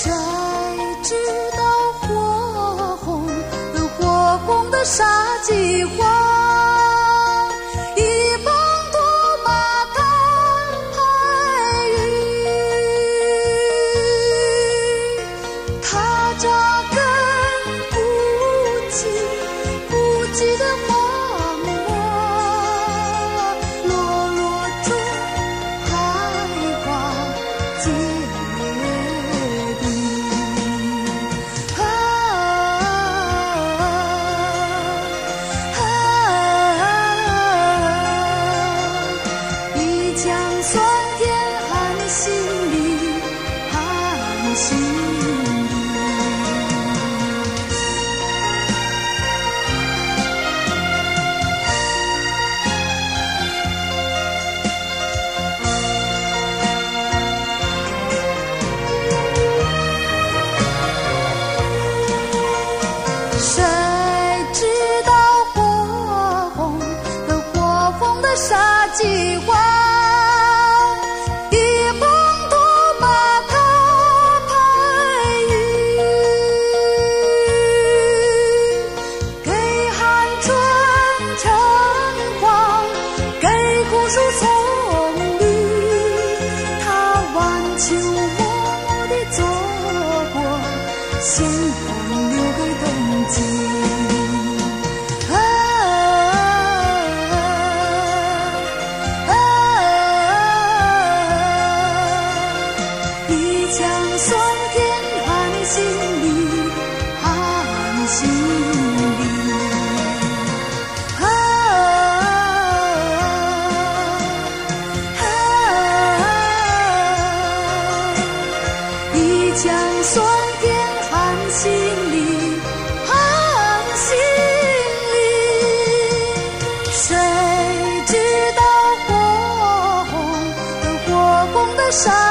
谁知道火红的火红的沙棘花，一帮土马赶白云，它扎根不羁不羁的荒漠，落落中开花结冰。一江酸甜含心里，含心里。谁知道火红的火红的沙棘花，一捧土马它排云，给寒春橙黄，给古树葱绿，它晚秋默默地走过，鲜红留给冬季。一江酸甜含心里，含心里。一江酸甜含心里，含心里。谁知道火红的火红的沙